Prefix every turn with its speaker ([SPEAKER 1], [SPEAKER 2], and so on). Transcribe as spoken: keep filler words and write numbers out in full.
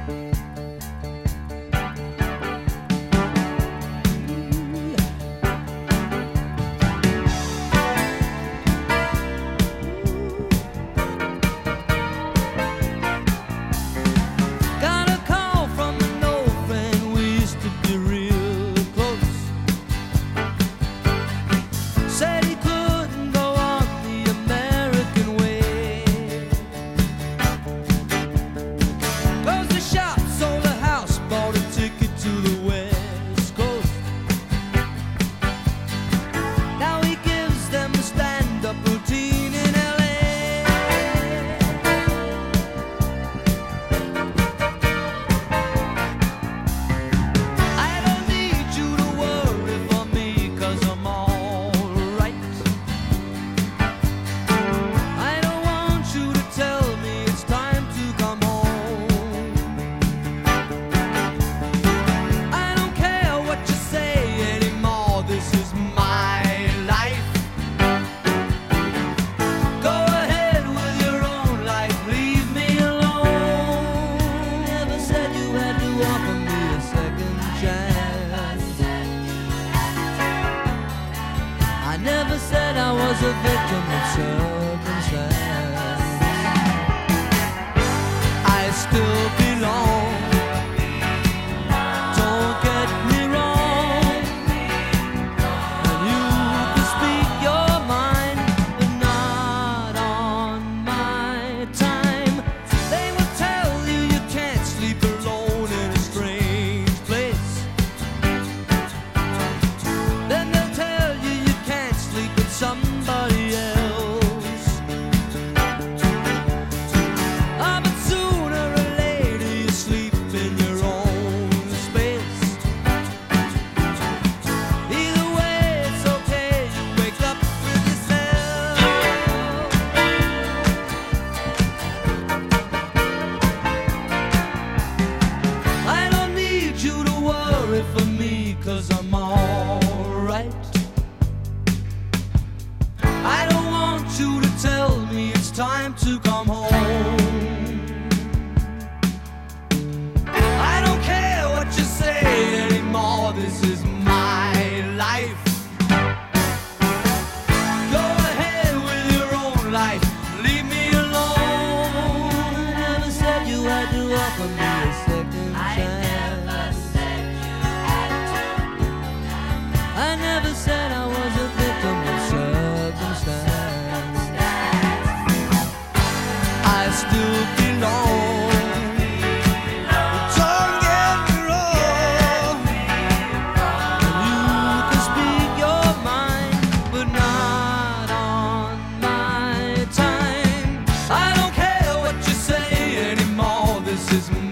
[SPEAKER 1] was a victim of circumstance. I still belong. Don't get me wrong. And you can speak your mind, but not on my time. They will tell you you can't sleep alone in a strange place. Then they'll tell you you can't sleep with somebody else. Ah, but sooner or later you sleep in your own space. Either way, it's okay, you wake up with yourself. I don't need you to worry for me, 'cause I'm alright. I don't want you to tell me it's time to come home. I don't care what you say anymore, this is my life. Go ahead with your own life, leave me alone. I never said you had to offer me a second chance. I never said I was a victim of circumstance. I still belong. Don't get me wrong. And you can speak your mind, but not on my time. I don't care what you say anymore, this is